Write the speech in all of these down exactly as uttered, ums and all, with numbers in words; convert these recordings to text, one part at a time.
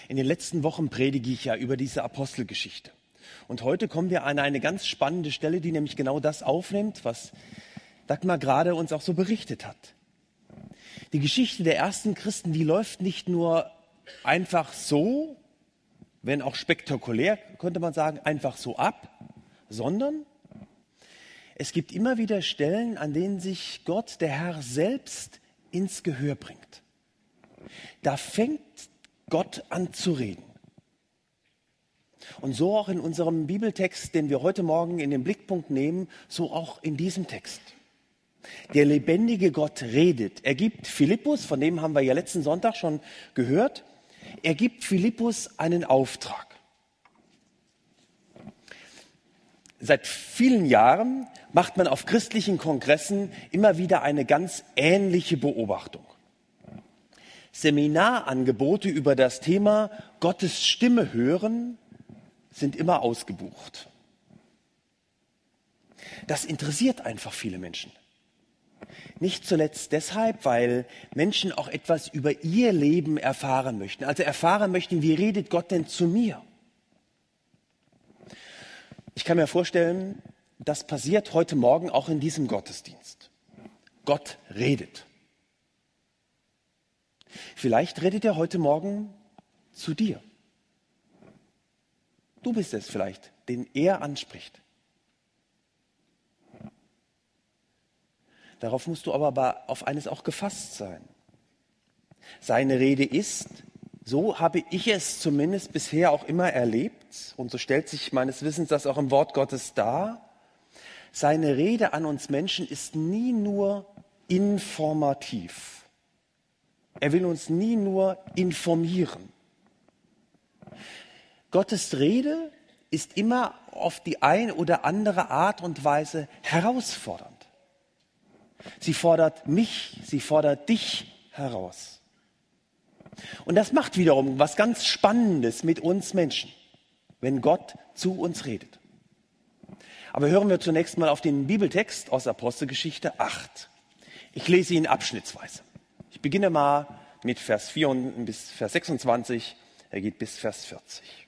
In den letzten Wochen predige ich ja über diese Apostelgeschichte. Und heute kommen wir an eine ganz spannende Stelle, die nämlich genau das aufnimmt, was Dagmar gerade uns auch so berichtet hat. Die Geschichte der ersten Christen, die läuft nicht nur einfach so, wenn auch spektakulär, könnte man sagen, einfach so ab, sondern es gibt immer wieder Stellen, an denen sich Gott, der Herr selbst, ins Gehör bringt. Da fängt Gott an zu reden. Und so auch in unserem Bibeltext, den wir heute Morgen in den Blickpunkt nehmen, so auch in diesem Text. Der lebendige Gott redet. Er gibt Philippus, von dem haben wir ja letzten Sonntag schon gehört, er gibt Philippus einen Auftrag. Seit vielen Jahren macht man auf christlichen Kongressen immer wieder eine ganz ähnliche Beobachtung. Seminarangebote über das Thema Gottes Stimme hören sind immer ausgebucht. Das interessiert einfach viele Menschen. Nicht zuletzt deshalb, weil Menschen auch etwas über ihr Leben erfahren möchten. Also erfahren möchten, wie redet Gott denn zu mir? Ich kann mir vorstellen, das passiert heute Morgen auch in diesem Gottesdienst. Gott redet. Vielleicht redet er heute Morgen zu dir. Du bist es vielleicht, den er anspricht. Darauf musst du aber auf eines auch gefasst sein. Seine Rede ist, so habe ich es zumindest bisher auch immer erlebt, und so stellt sich meines Wissens das auch im Wort Gottes dar, seine Rede an uns Menschen ist nie nur informativ. Er will uns nie nur informieren. Gottes Rede ist immer auf die eine oder andere Art und Weise herausfordernd. Sie fordert mich, sie fordert dich heraus. Und das macht wiederum was ganz Spannendes mit uns Menschen, wenn Gott zu uns redet. Aber hören wir zunächst mal auf den Bibeltext aus Apostelgeschichte acht. Ich lese ihn abschnittsweise. Ich beginne mal mit Vers vier bis Vers sechsundzwanzig, er geht bis Vers vierzig.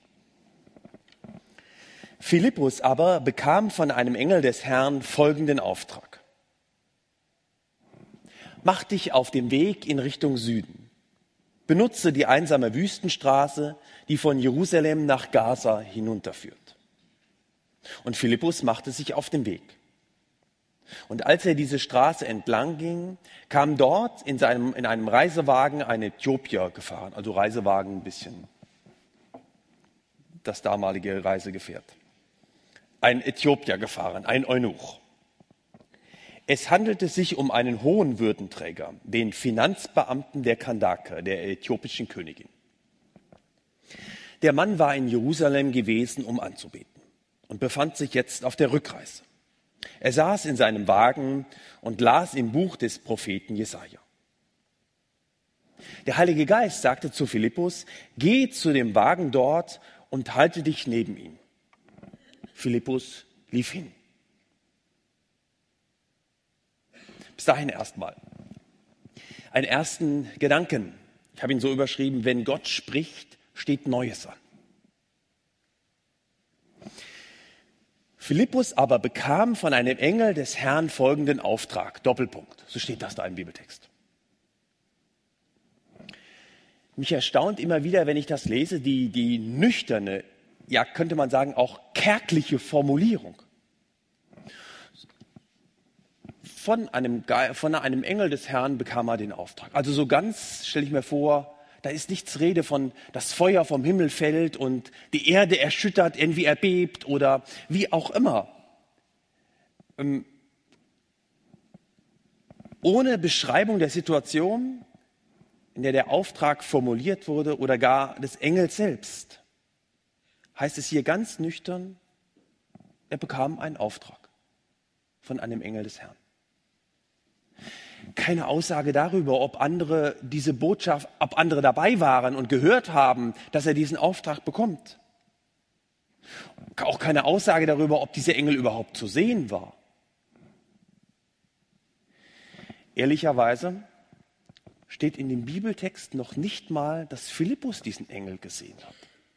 Philippus aber bekam von einem Engel des Herrn folgenden Auftrag. Mach dich auf den Weg in Richtung Süden. Benutze die einsame Wüstenstraße, die von Jerusalem nach Gaza hinunterführt. Und Philippus machte sich auf den Weg. Und als er diese Straße entlang ging, kam dort in, seinem, in einem Reisewagen ein Äthiopier gefahren. Also Reisewagen, ein bisschen das damalige Reisegefährt. Ein Äthiopier gefahren, ein Eunuch. Es handelte sich um einen hohen Würdenträger, den Finanzbeamten der Kandake, der äthiopischen Königin. Der Mann war in Jerusalem gewesen, um anzubeten, und befand sich jetzt auf der Rückreise. Er saß in seinem Wagen und las im Buch des Propheten Jesaja. Der Heilige Geist sagte zu Philippus: Geh zu dem Wagen dort und halte dich neben ihn. Philippus lief hin. Bis dahin erstmal einen ersten Gedanken. Ich habe ihn so überschrieben: Wenn Gott spricht, steht Neues an. Philippus aber bekam von einem Engel des Herrn folgenden Auftrag. Doppelpunkt. So steht das da im Bibeltext. Mich erstaunt immer wieder, wenn ich das lese, die, die nüchterne, ja könnte man sagen auch kärgliche Formulierung. Von einem, von einem Engel des Herrn bekam er den Auftrag. Also so ganz, stelle ich mir vor, da ist nichts Rede von, das Feuer vom Himmel fällt und die Erde erschüttert, irgendwie erbebt oder wie auch immer. Ähm, ohne Beschreibung der Situation, in der der Auftrag formuliert wurde oder gar des Engels selbst, heißt es hier ganz nüchtern, er bekam einen Auftrag von einem Engel des Herrn. Keine Aussage darüber, ob andere diese Botschaft, ob andere dabei waren und gehört haben, dass er diesen Auftrag bekommt. Auch keine Aussage darüber, ob dieser Engel überhaupt zu sehen war. Ehrlicherweise steht in dem Bibeltext noch nicht mal, dass Philippus diesen Engel gesehen hat.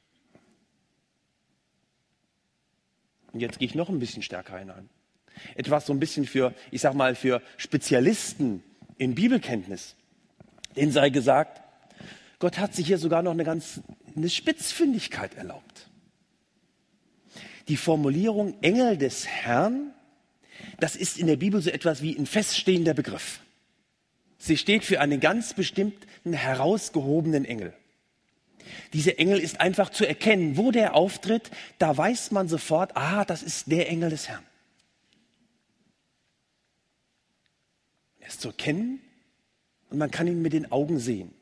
Und jetzt gehe ich noch ein bisschen stärker hinein. Etwas so ein bisschen für, ich sag mal, für Spezialisten in Bibelkenntnis. Denen sei gesagt, Gott hat sich hier sogar noch eine ganz eine Spitzfindigkeit erlaubt. Die Formulierung Engel des Herrn, das ist in der Bibel so etwas wie ein feststehender Begriff. Sie steht für einen ganz bestimmten herausgehobenen Engel. Dieser Engel ist einfach zu erkennen, wo der auftritt, da weiß man sofort, ah, das ist der Engel des Herrn. Er ist zu erkennen und man kann ihn mit den Augen sehen.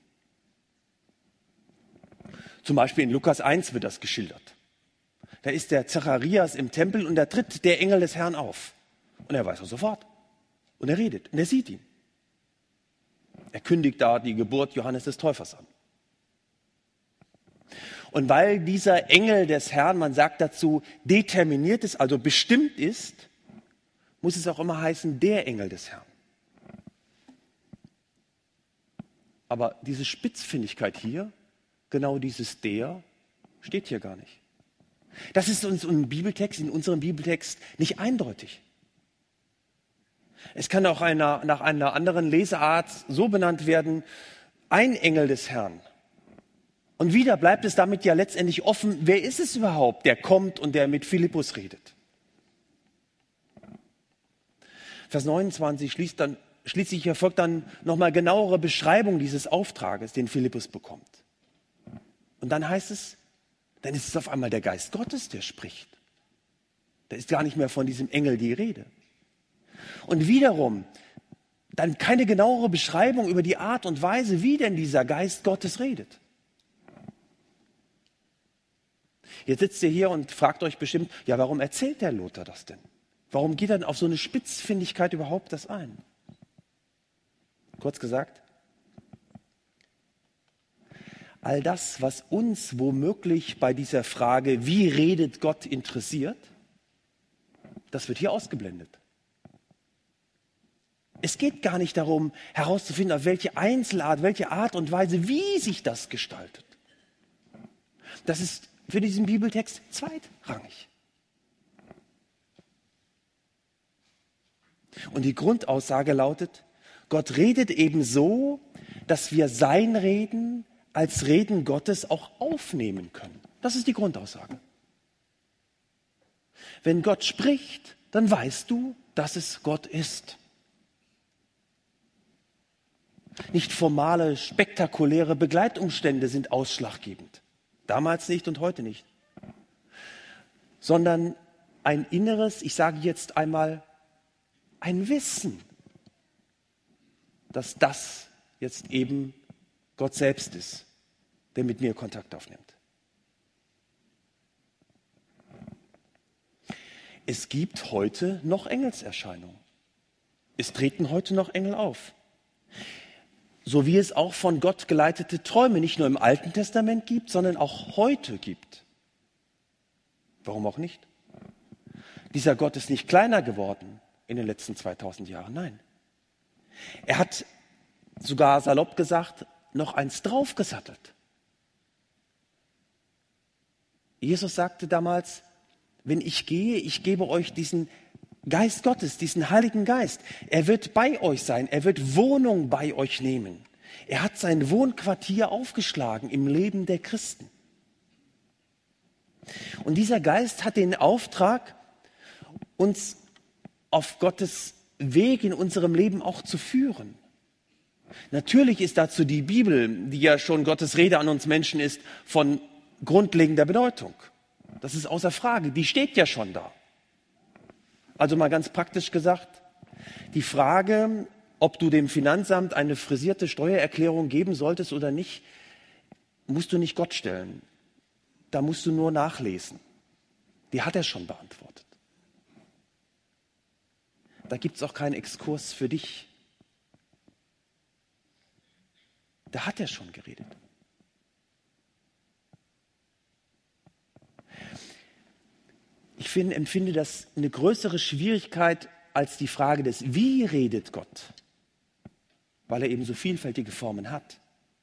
Zum Beispiel in Lukas eins wird das geschildert. Da ist der Zacharias im Tempel und da tritt der Engel des Herrn auf. Und er weiß es sofort. Und er redet und er sieht ihn. Er kündigt da die Geburt Johannes des Täufers an. Und weil dieser Engel des Herrn, man sagt dazu, determiniert ist, also bestimmt ist, muss es auch immer heißen, der Engel des Herrn. Aber diese Spitzfindigkeit hier, genau dieses der, steht hier gar nicht. Das ist uns im Bibeltext, in unserem Bibeltext nicht eindeutig. Es kann auch einer, nach einer anderen Leseart so benannt werden, ein Engel des Herrn. Und wieder bleibt es damit ja letztendlich offen, wer ist es überhaupt, der kommt und der mit Philippus redet. Vers neunundzwanzig schließt dann, schließlich erfolgt dann nochmal genauere Beschreibung dieses Auftrages, den Philippus bekommt. Und dann heißt es, dann ist es auf einmal der Geist Gottes, der spricht. Da ist gar nicht mehr von diesem Engel die Rede. Und wiederum, dann keine genauere Beschreibung über die Art und Weise, wie denn dieser Geist Gottes redet. Jetzt sitzt ihr hier und fragt euch bestimmt, ja, warum erzählt der Lothar das denn? Warum geht er denn auf so eine Spitzfindigkeit überhaupt das ein? Kurz gesagt, all das, was uns womöglich bei dieser Frage, wie redet Gott, interessiert, das wird hier ausgeblendet. Es geht gar nicht darum, herauszufinden, auf welche Einzelart, welche Art und Weise, wie sich das gestaltet. Das ist für diesen Bibeltext zweitrangig. Und die Grundaussage lautet, Gott redet eben so, dass wir sein Reden als Reden Gottes auch aufnehmen können. Das ist die Grundaussage. Wenn Gott spricht, dann weißt du, dass es Gott ist. Nicht formale, spektakuläre Begleitumstände sind ausschlaggebend. Damals nicht und heute nicht. Sondern ein inneres, ich sage jetzt einmal, ein Wissen, dass das jetzt eben Gott selbst ist, der mit mir Kontakt aufnimmt. Es gibt heute noch Engelserscheinungen. Es treten heute noch Engel auf. So wie es auch von Gott geleitete Träume nicht nur im Alten Testament gibt, sondern auch heute gibt. Warum auch nicht? Dieser Gott ist nicht kleiner geworden in den letzten zweitausend Jahren, nein. Er hat sogar salopp gesagt, noch eins draufgesattelt. Jesus sagte damals, wenn ich gehe, ich gebe euch diesen Geist Gottes, diesen Heiligen Geist. Er wird bei euch sein, er wird Wohnung bei euch nehmen. Er hat sein Wohnquartier aufgeschlagen im Leben der Christen. Und dieser Geist hat den Auftrag, uns auf Gottes Weg in unserem Leben auch zu führen. Natürlich ist dazu die Bibel, die ja schon Gottes Rede an uns Menschen ist, von grundlegender Bedeutung. Das ist außer Frage, die steht ja schon da. Also mal ganz praktisch gesagt, die Frage, ob du dem Finanzamt eine frisierte Steuererklärung geben solltest oder nicht, musst du nicht Gott stellen. Da musst du nur nachlesen. Die hat er schon beantwortet. Da gibt es auch keinen Exkurs für dich. Da hat er schon geredet. Ich finde, empfinde das eine größere Schwierigkeit als die Frage des, wie redet Gott? weil er eben so vielfältige Formen hat.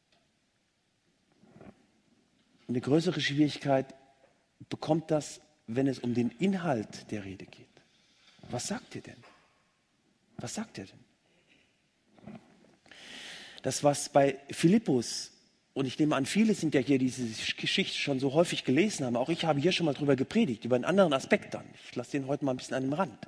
Eine größere Schwierigkeit bekommt das, wenn es um den Inhalt der Rede geht. Was sagt er denn? Was sagt er denn? Das, was bei Philippus, und ich nehme an, viele sind ja hier diese Geschichte schon so häufig gelesen haben, auch ich habe hier schon mal drüber gepredigt, über einen anderen Aspekt dann. Ich lasse den heute mal ein bisschen an dem Rand.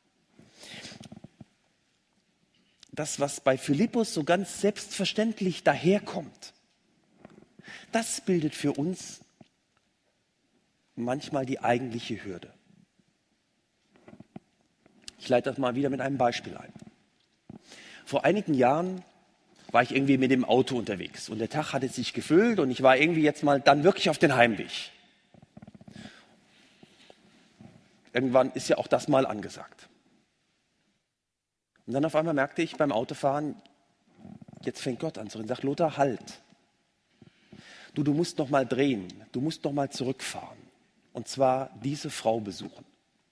Das, was bei Philippus so ganz selbstverständlich daherkommt, das bildet für uns manchmal die eigentliche Hürde. Ich leite das mal wieder mit einem Beispiel ein. Vor einigen Jahren war ich irgendwie mit dem Auto unterwegs und der Tag hatte sich gefüllt und ich war irgendwie jetzt mal dann wirklich auf den Heimweg. Irgendwann ist ja auch das mal angesagt. Und dann auf einmal merkte ich beim Autofahren, jetzt fängt Gott an zu reden, sagt Lothar, halt. Du, du musst noch mal drehen, du musst noch mal zurückfahren und zwar diese Frau besuchen.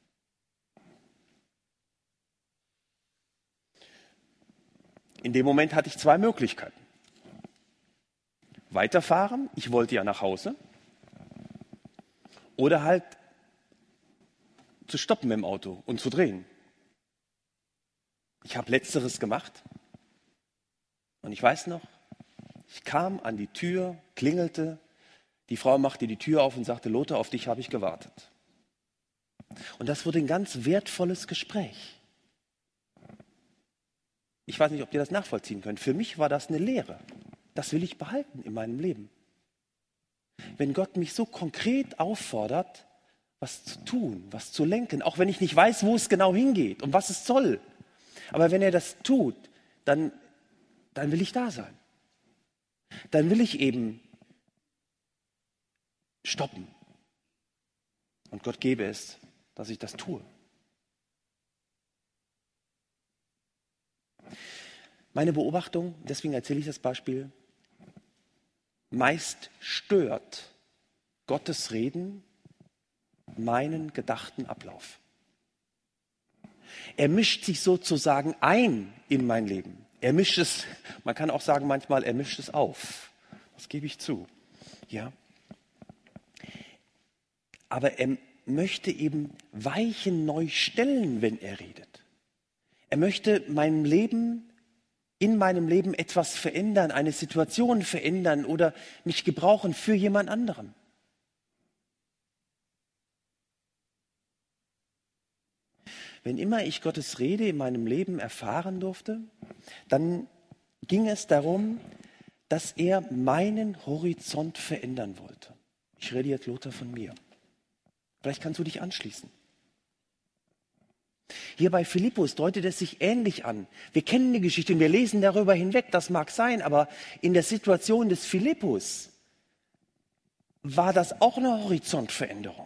In dem Moment hatte ich zwei Möglichkeiten. Weiterfahren, ich wollte ja nach Hause, oder halt zu stoppen im Auto und zu drehen. Ich habe Letzteres gemacht und ich weiß noch, ich kam an die Tür, klingelte, die Frau machte die Tür auf und sagte, Lothar, auf dich habe ich gewartet. Und das wurde ein ganz wertvolles Gespräch. Ich weiß nicht, ob ihr das nachvollziehen könnt. Für mich war das eine Lehre. Das will ich behalten in meinem Leben. Wenn Gott mich so konkret auffordert, was zu tun, was zu lenken, auch wenn ich nicht weiß, wo es genau hingeht und was es soll. Aber wenn er das tut, dann, dann will ich da sein. Dann will ich eben stoppen. Und Gott gebe es, dass ich das tue. Meine Beobachtung, deswegen erzähle ich das Beispiel, meist stört Gottes Reden meinen gedachten Ablauf. Er mischt sich sozusagen ein in mein Leben. Er mischt es, man kann auch sagen manchmal, er mischt es auf. Das gebe ich zu. Ja. Aber er möchte eben Weichen neu stellen, wenn er redet. Er möchte meinem Leben, in meinem Leben etwas verändern, eine Situation verändern oder mich gebrauchen für jemand anderen. Wenn immer ich Gottes Rede in meinem Leben erfahren durfte, dann ging es darum, dass er meinen Horizont verändern wollte. Ich rede jetzt, Lothar, von mir. Vielleicht kannst du dich anschließen. Hier bei Philippus deutet es sich ähnlich an. Wir kennen die Geschichte und wir lesen darüber hinweg, das mag sein, aber in der Situation des Philippus war das auch eine Horizontveränderung.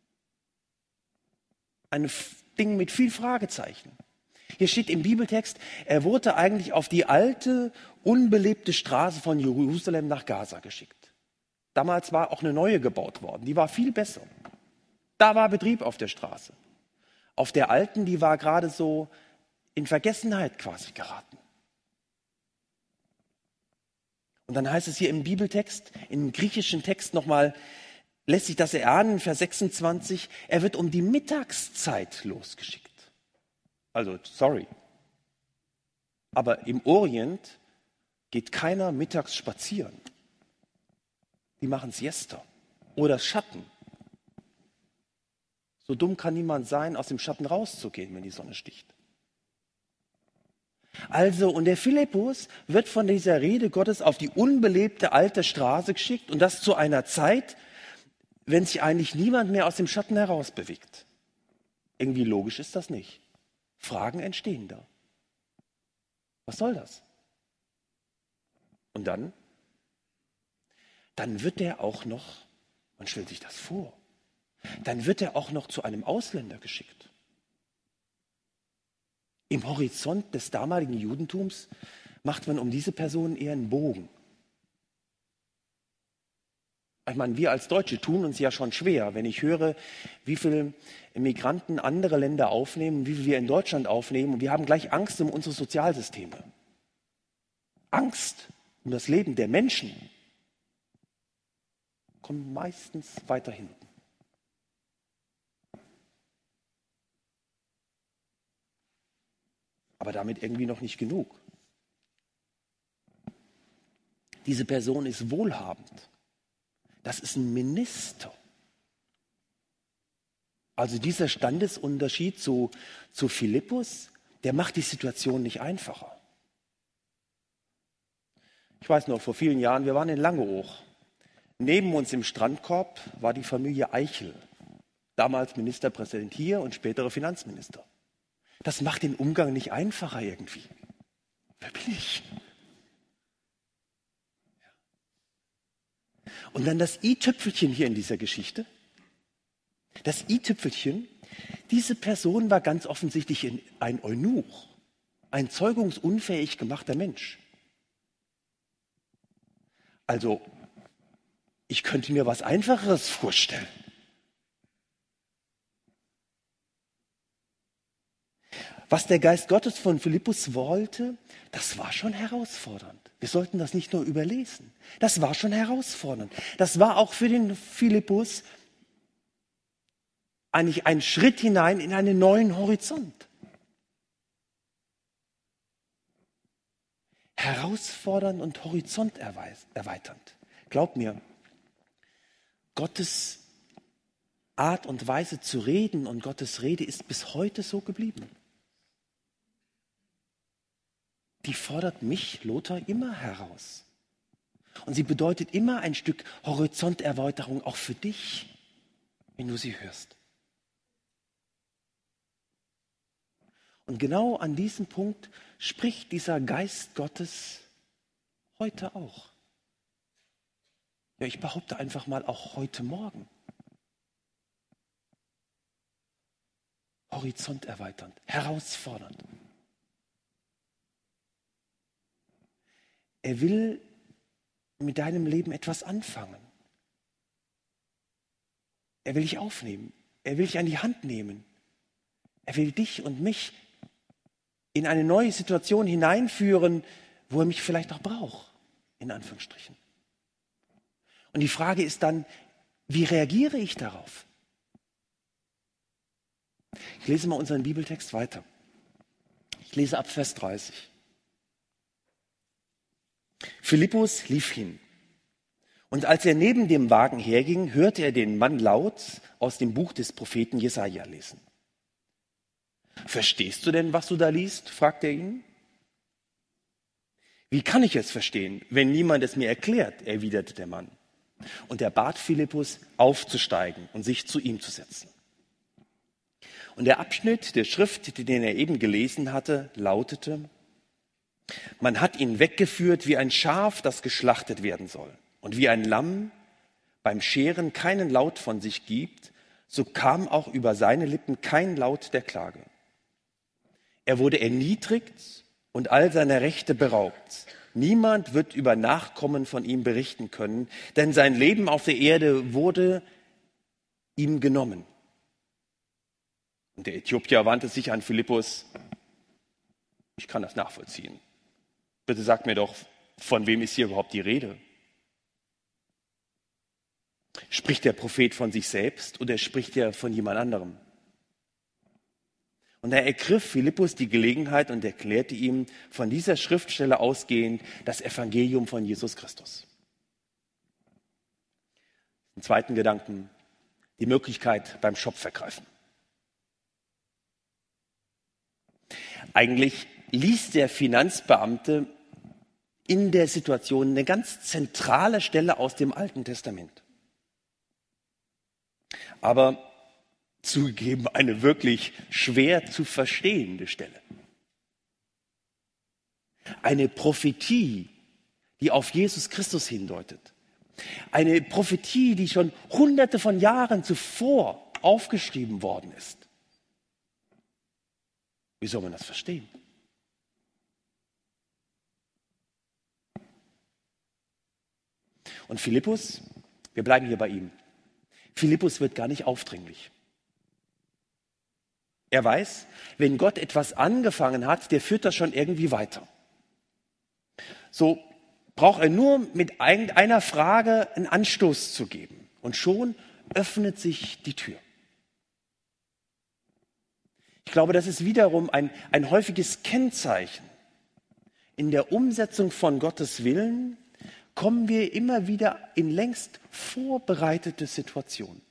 Ein Ding mit viel Fragezeichen. Hier steht im Bibeltext, er wurde eigentlich auf die alte, unbelebte Straße von Jerusalem nach Gaza geschickt. Damals war auch eine neue gebaut worden, die war viel besser. Da war Betrieb auf der Straße. Auf der alten, die war gerade so in Vergessenheit quasi geraten. Und dann heißt es hier im Bibeltext, im griechischen Text nochmal, lässt sich das erahnen, Vers sechsundzwanzig, er wird um die Mittagszeit losgeschickt. Also, sorry. Aber im Orient geht keiner mittags spazieren. Die machen Siesta oder Schatten. So dumm kann niemand sein, aus dem Schatten rauszugehen, wenn die Sonne sticht. Also, und der Philippus wird von dieser Rede Gottes auf die unbelebte alte Straße geschickt und das zu einer Zeit, wenn sich eigentlich niemand mehr aus dem Schatten herausbewegt. Irgendwie logisch ist das nicht. Fragen entstehen da. Was soll das? Und dann? Dann wird er auch noch, man stellt sich das vor, dann wird er auch noch zu einem Ausländer geschickt. Im Horizont des damaligen Judentums macht man um diese Person eher einen Bogen. Ich meine, wir als Deutsche tun uns ja schon schwer, wenn ich höre, wie viele Migranten andere Länder aufnehmen, wie viel wir in Deutschland aufnehmen. Und wir haben gleich Angst um unsere Sozialsysteme. Angst um das Leben der Menschen kommt meistens weiter hinten. Aber damit irgendwie noch nicht genug. Diese Person ist wohlhabend. Das ist ein Minister. Also dieser Standesunterschied zu, zu Philippus, der macht die Situation nicht einfacher. Ich weiß noch, vor vielen Jahren, wir waren in Langeoog. Neben uns im Strandkorb war die Familie Eichel, damals Ministerpräsident hier und spätere Finanzminister. Das macht den Umgang nicht einfacher irgendwie. Wer bin ich? Und dann das i-Tüpfelchen hier in dieser Geschichte. Das i-Tüpfelchen, diese Person war ganz offensichtlich ein Eunuch, ein zeugungsunfähig gemachter Mensch. Also, ich könnte mir was Einfacheres vorstellen. Was der Geist Gottes von Philippus wollte, das war schon herausfordernd. Wir sollten das nicht nur überlesen. Das war schon herausfordernd. Das war auch für den Philippus eigentlich ein Schritt hinein in einen neuen Horizont. Herausfordernd und horizonterweiternd. Glaub mir, Gottes Art und Weise zu reden und Gottes Rede ist bis heute so geblieben. Die fordert mich, Lothar, immer heraus. Und sie bedeutet immer ein Stück Horizonterweiterung auch für dich, wenn du sie hörst. Und genau an diesem Punkt spricht dieser Geist Gottes heute auch. Ja, ich behaupte einfach mal auch heute Morgen. Horizonterweiternd, herausfordernd. Er will mit deinem Leben etwas anfangen. Er will dich aufnehmen. Er will dich an die Hand nehmen. Er will dich und mich in eine neue Situation hineinführen, wo er mich vielleicht auch braucht, in Anführungsstrichen. Und die Frage ist dann, wie reagiere ich darauf? Ich lese mal unseren Bibeltext weiter. Ich lese ab Vers dreißig. Philippus lief hin. Und als er neben dem Wagen herging, hörte er den Mann laut aus dem Buch des Propheten Jesaja lesen. Verstehst du denn, was du da liest? Fragte er ihn. Wie kann ich es verstehen, wenn niemand es mir erklärt? Erwiderte der Mann. Und er bat Philippus, aufzusteigen und sich zu ihm zu setzen. Und der Abschnitt der Schrift, den er eben gelesen hatte, lautete: Man hat ihn weggeführt wie ein Schaf, das geschlachtet werden soll. Und wie ein Lamm beim Scheren keinen Laut von sich gibt, so kam auch über seine Lippen kein Laut der Klage. Er wurde erniedrigt und all seiner Rechte beraubt. Niemand wird über Nachkommen von ihm berichten können, denn sein Leben auf der Erde wurde ihm genommen. Und der Äthiopier wandte sich an Philippus: Ich kann das nachvollziehen. Bitte sag mir doch, von wem ist hier überhaupt die Rede? Spricht der Prophet von sich selbst oder spricht er von jemand anderem? Und da ergriff Philippus die Gelegenheit und erklärte ihm von dieser Schriftstelle ausgehend das Evangelium von Jesus Christus. Im zweiten Gedanken, die Möglichkeit beim Schopf vergreifen. Eigentlich liest der Finanzbeamte in der Situation eine ganz zentrale Stelle aus dem Alten Testament. Aber zugegeben eine wirklich schwer zu verstehende Stelle. Eine Prophetie, die auf Jesus Christus hindeutet. Eine Prophetie, die schon hunderte von Jahren zuvor aufgeschrieben worden ist. Wie soll man das verstehen? Und Philippus, wir bleiben hier bei ihm. Philippus wird gar nicht aufdringlich. Er weiß, wenn Gott etwas angefangen hat, der führt das schon irgendwie weiter. So braucht er nur mit einer Frage einen Anstoß zu geben. Und schon öffnet sich die Tür. Ich glaube, das ist wiederum ein, ein häufiges Kennzeichen. In der Umsetzung von Gottes Willen kommen wir immer wieder in längst vorbereitete Situationen.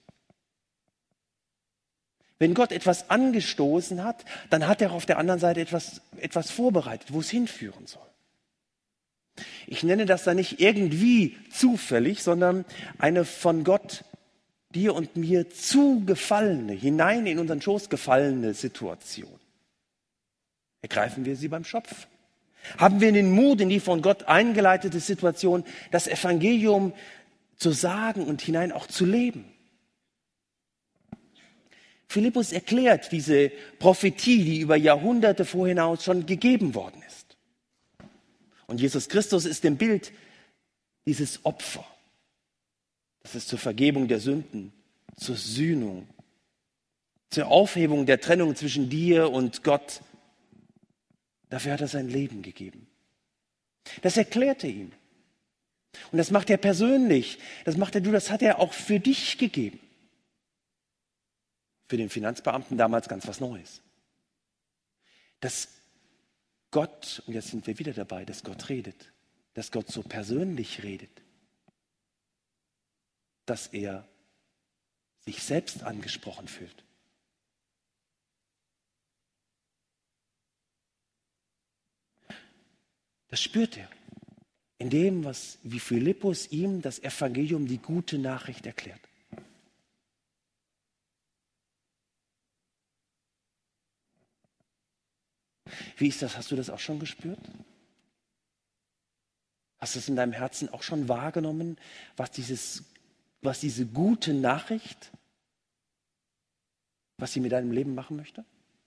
Wenn Gott etwas angestoßen hat, dann hat er auf der anderen Seite etwas, etwas vorbereitet, wo es hinführen soll. Ich nenne das dann nicht irgendwie zufällig, sondern eine von Gott dir und mir zugefallene, hinein in unseren Schoß gefallene Situation. Ergreifen wir sie beim Schopf. Haben wir den Mut, in die von Gott eingeleitete Situation, das Evangelium zu sagen und hinein auch zu leben. Philippus erklärt diese Prophetie, die über Jahrhunderte vorhinaus schon gegeben worden ist. Und Jesus Christus ist im Bild dieses Opfer. Das ist zur Vergebung der Sünden, zur Sühnung, zur Aufhebung der Trennung zwischen dir und Gott. Dafür hat er sein Leben gegeben. Das erklärt er ihm. Und das macht er persönlich. Das macht er du, das hat er auch für dich gegeben. Für den Finanzbeamten damals ganz was Neues. Dass Gott, und jetzt sind wir wieder dabei, dass Gott redet, dass Gott so persönlich redet, dass er sich selbst angesprochen fühlt. Das spürt er in dem, was wie Philippus ihm das Evangelium, die gute Nachricht erklärt. Wie ist das? Hast du das auch schon gespürt? Hast du es in deinem Herzen auch schon wahrgenommen, was, dieses, was diese gute Nachricht, was sie mit deinem Leben machen möchte?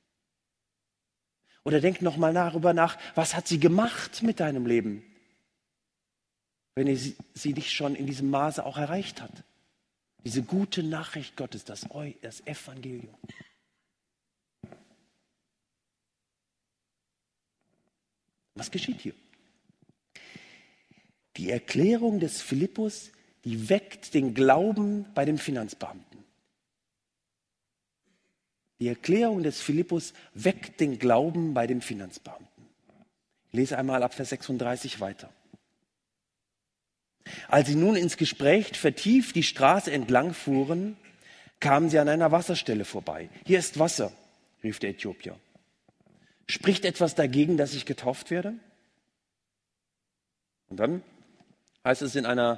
Oder denk noch mal darüber nach, was hat sie gemacht mit deinem Leben, wenn sie, sie dich schon in diesem Maße auch erreicht hat? Diese gute Nachricht Gottes, das, Eu, das Evangelium. Was geschieht hier? Die Erklärung des Philippus, die weckt den Glauben bei dem Finanzbeamten. Die Erklärung des Philippus weckt den Glauben bei dem Finanzbeamten. Ich lese einmal ab Vers sechsunddreißig weiter. Als sie nun ins Gespräch vertieft die Straße entlang fuhren, kamen sie an einer Wasserstelle vorbei. Hier ist Wasser, rief der Äthiopier. Spricht etwas dagegen, dass ich getauft werde? Und dann heißt es in einer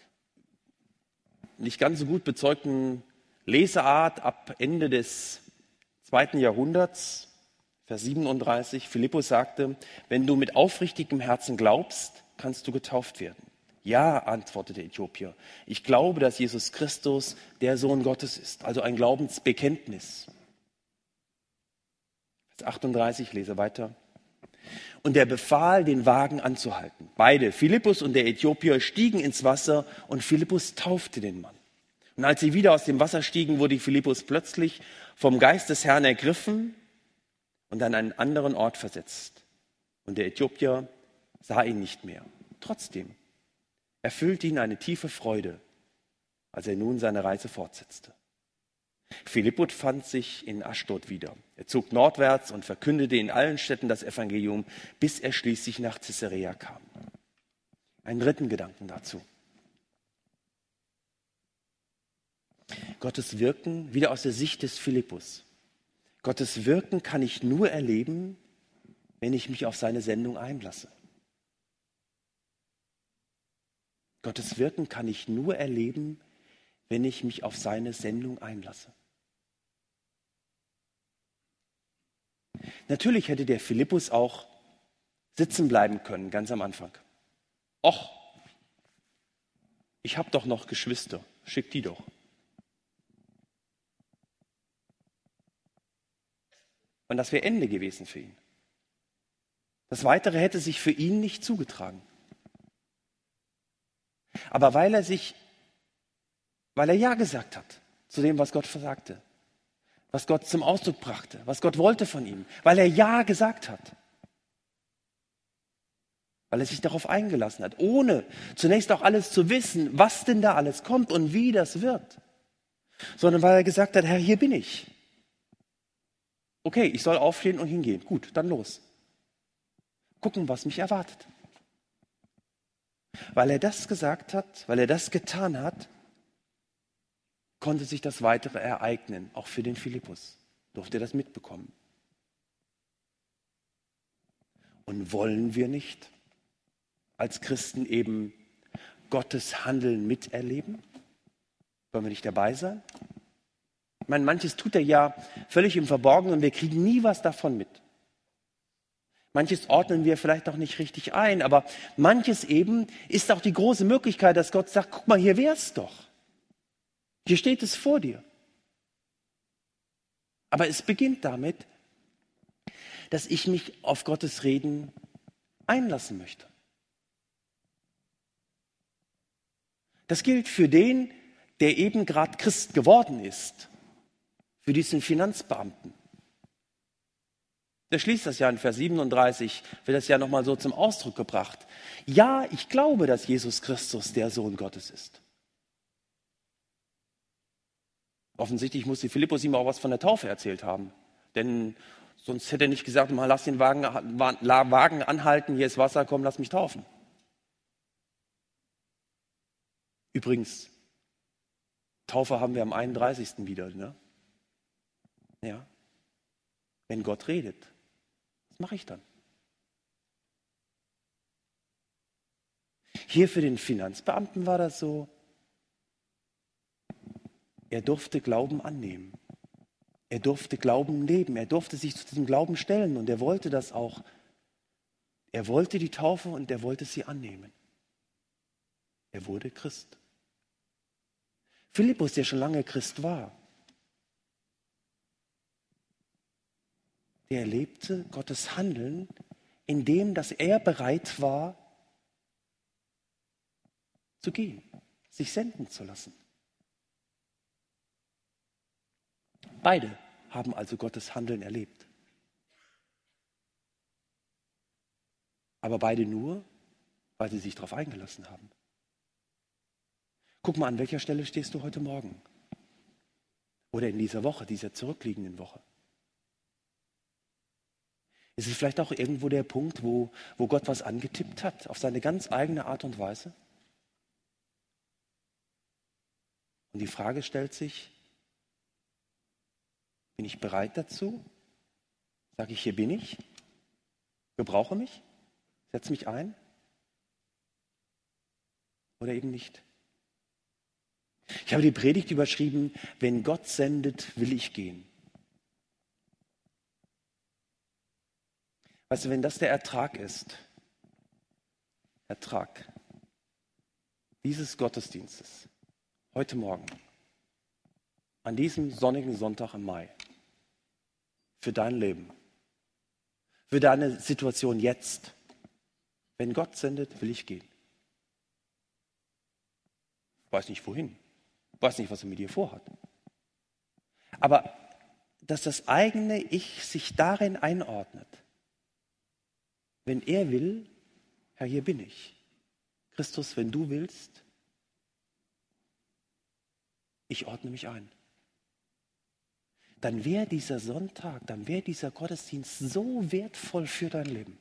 nicht ganz so gut bezeugten Leseart ab Ende des zweiten Jahrhunderts, Vers siebenunddreißig, Philippus sagte, wenn du mit aufrichtigem Herzen glaubst, kannst du getauft werden. Ja, antwortete der Äthiopier, ich glaube, dass Jesus Christus der Sohn Gottes ist, also ein Glaubensbekenntnis. achtunddreißig, lese weiter. Und er befahl, den Wagen anzuhalten. Beide, Philippus und der Äthiopier, stiegen ins Wasser und Philippus taufte den Mann. Und als sie wieder aus dem Wasser stiegen, wurde Philippus plötzlich vom Geist des Herrn ergriffen und an einen anderen Ort versetzt. Und der Äthiopier sah ihn nicht mehr. Trotzdem erfüllte ihn eine tiefe Freude, als er nun seine Reise fortsetzte. Philippus fand sich in Aschdod wieder. Er zog nordwärts und verkündete in allen Städten das Evangelium, bis er schließlich nach Caesarea kam. Einen dritten Gedanken dazu. Gottes Wirken, wieder aus der Sicht des Philippus. Gottes Wirken kann ich nur erleben, wenn ich mich auf seine Sendung einlasse. Gottes Wirken kann ich nur erleben, wenn ich mich auf seine Sendung einlasse. Natürlich hätte der Philippus auch sitzen bleiben können, ganz am Anfang. Och, ich habe doch noch Geschwister, schick die doch. Und das wäre Ende gewesen für ihn. Das Weitere hätte sich für ihn nicht zugetragen. Aber weil er sich, weil er Ja gesagt hat zu dem, was Gott versagte, was Gott zum Ausdruck brachte, was Gott wollte von ihm, weil er Ja gesagt hat, weil er sich darauf eingelassen hat, ohne zunächst auch alles zu wissen, was denn da alles kommt und wie das wird, sondern weil er gesagt hat, Herr, hier bin ich. Okay, ich soll aufstehen und hingehen. Gut, dann los. Gucken, was mich erwartet. Weil er das gesagt hat, weil er das getan hat, konnte sich das Weitere ereignen, auch für den Philippus. Durfte er das mitbekommen. Und wollen wir nicht als Christen eben Gottes Handeln miterleben? Wollen wir nicht dabei sein? Ich meine, manches tut er ja völlig im Verborgenen und wir kriegen nie was davon mit. Manches ordnen wir vielleicht auch nicht richtig ein, aber manches eben ist auch die große Möglichkeit, dass Gott sagt, guck mal, hier wär's doch. Hier steht es vor dir. Aber es beginnt damit, dass ich mich auf Gottes Reden einlassen möchte. Das gilt für den, der eben gerade Christ geworden ist, für diesen Finanzbeamten. Der schließt das ja in Vers siebenunddreißig, wird das ja nochmal so zum Ausdruck gebracht. Ja, ich glaube, dass Jesus Christus der Sohn Gottes ist. Offensichtlich muss die Philippus ihm auch was von der Taufe erzählt haben. Denn sonst hätte er nicht gesagt, mal lass den Wagen, Wagen anhalten, hier ist Wasser, komm, lass mich taufen. Übrigens, Taufe haben wir am einunddreißigsten wieder, ne? Ja. Wenn Gott redet, was mache ich dann? Hier für den Finanzbeamten war das so, er durfte Glauben annehmen. Er durfte Glauben leben. Er durfte sich zu diesem Glauben stellen und er wollte das auch. Er wollte die Taufe und er wollte sie annehmen. Er wurde Christ. Philippus, der schon lange Christ war, der erlebte Gottes Handeln, indem dass er bereit war, zu gehen, sich senden zu lassen. Beide haben also Gottes Handeln erlebt. Aber beide nur, weil sie sich darauf eingelassen haben. Guck mal, an welcher Stelle stehst du heute Morgen? Oder in dieser Woche, dieser zurückliegenden Woche? Ist es vielleicht auch irgendwo der Punkt, wo, wo Gott was angetippt hat, auf seine ganz eigene Art und Weise? Und die Frage stellt sich, bin ich bereit dazu? Sage ich, hier bin ich, gebrauche mich, setze mich ein? Oder eben nicht? Ich habe die Predigt überschrieben, wenn Gott sendet, will ich gehen. Weißt du, wenn das der Ertrag ist, Ertrag dieses Gottesdienstes, heute Morgen, an diesem sonnigen Sonntag im Mai, für dein Leben, für deine Situation jetzt, wenn Gott sendet, will ich gehen. Ich weiß nicht wohin, ich weiß nicht, was er mit dir vorhat. Aber dass das eigene Ich sich darin einordnet, wenn er will, Herr, hier bin ich. Christus, wenn du willst, ich ordne mich ein. Dann wäre dieser Sonntag, dann wäre dieser Gottesdienst so wertvoll für dein Leben.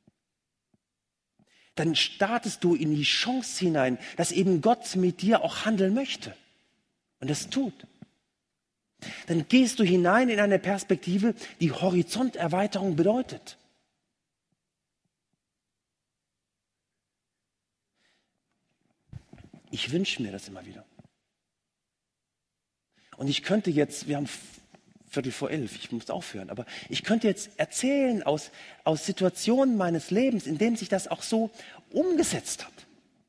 Dann startest du in die Chance hinein, dass eben Gott mit dir auch handeln möchte. Und das tut. Dann gehst du hinein in eine Perspektive, die Horizonterweiterung bedeutet. Ich wünsche mir das immer wieder. Und ich könnte jetzt, wir haben Viertel vor elf, ich muss aufhören, aber ich könnte jetzt erzählen aus, aus Situationen meines Lebens, in denen sich das auch so umgesetzt hat.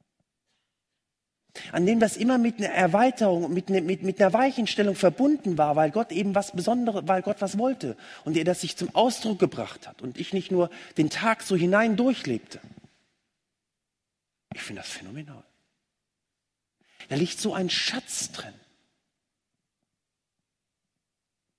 An dem das immer mit einer Erweiterung, mit, ne, mit, mit einer Weichenstellung verbunden war, weil Gott eben was Besonderes, weil Gott was wollte und er das sich zum Ausdruck gebracht hat und ich nicht nur den Tag so hinein durchlebte. Ich finde das phänomenal. Da liegt so ein Schatz drin.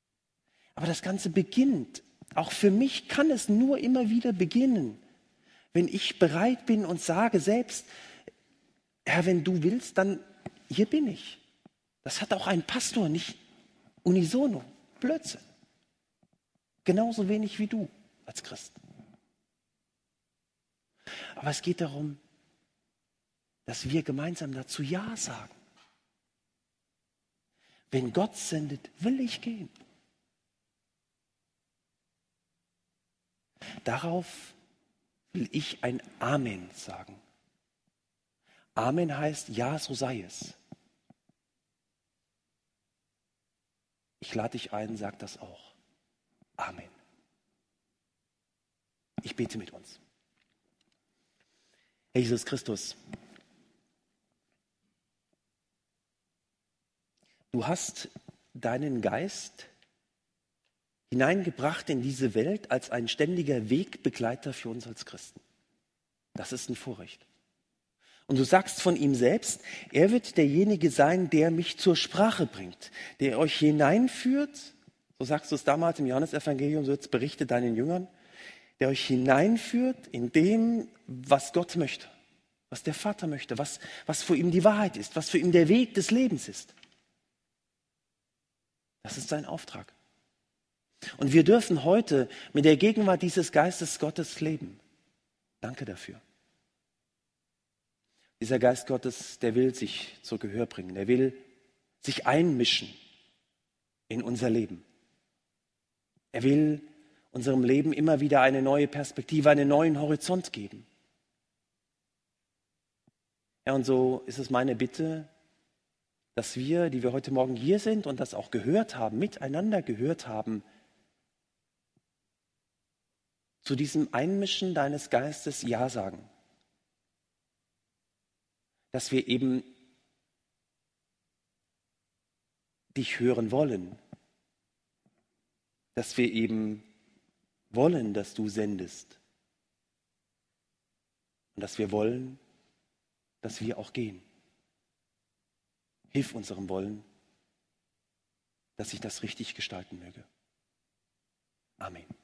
Aber das Ganze beginnt, auch für mich kann es nur immer wieder beginnen, Wenn ich bereit bin und sage selbst, Herr, wenn du willst, dann hier bin ich. Das hat auch ein Pastor nicht unisono, Blödsinn. Genauso wenig wie du als Christ. Aber es geht darum, dass wir gemeinsam dazu Ja sagen. Wenn Gott sendet, will ich gehen. Darauf will ich ein Amen sagen. Amen heißt, ja, so sei es. Ich lade dich ein, sag das auch. Amen. Ich bete mit uns. Herr Jesus Christus, du hast deinen Geist hineingebracht in diese Welt als ein ständiger Wegbegleiter für uns als Christen. Das ist ein Vorrecht. Und du sagst von ihm selbst, er wird derjenige sein, der mich zur Sprache bringt, der euch hineinführt, so sagst du es damals im Johannesevangelium, so jetzt berichte deinen Jüngern, der euch hineinführt in dem, was Gott möchte, was der Vater möchte, was, was für ihn die Wahrheit ist, was für ihn der Weg des Lebens ist. Das ist sein Auftrag. Und wir dürfen heute mit der Gegenwart dieses Geistes Gottes leben. Danke dafür. Dieser Geist Gottes, der will sich zur Gehör bringen. Der will sich einmischen in unser Leben. Er will unserem Leben immer wieder eine neue Perspektive, einen neuen Horizont geben. Ja, und so ist es meine Bitte, dass wir, die wir heute Morgen hier sind und das auch gehört haben, miteinander gehört haben, zu diesem Einmischen deines Geistes Ja sagen. Dass wir eben dich hören wollen. Dass wir eben wollen, dass du sendest. Und dass wir wollen, dass wir auch gehen. Hilf unserem Wollen, dass sich das richtig gestalten möge. Amen.